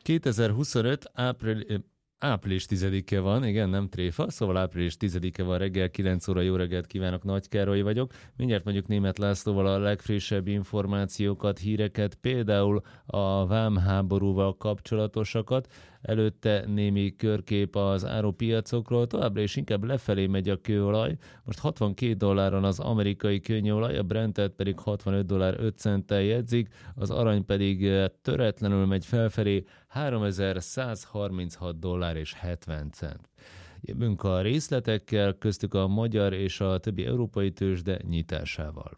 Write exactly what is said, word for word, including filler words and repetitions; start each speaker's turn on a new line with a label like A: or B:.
A: kétezer-huszonöt április, április tizedike van, igen, nem tréfa, szóval április tizedike van reggel, kilenc óra, jó reggelt kívánok, Nagy Károly vagyok. Mindjárt mondjuk Németh Lászlóval a legfrissebb információkat, híreket, például a vámháborúval kapcsolatosakat. Előtte némi körkép az árupiacokról, továbbra is inkább lefelé megy a kőolaj. Most hatvankét dolláron az amerikai kőolaj, a Brentet pedig hatvanöt dollár öt centtel jegyzik, az arany pedig töretlenül megy felfelé, háromezer-százharminchat dollár és hetven cent. Jövünk a részletekkel, köztük a magyar és a többi európai tőzsde nyitásával.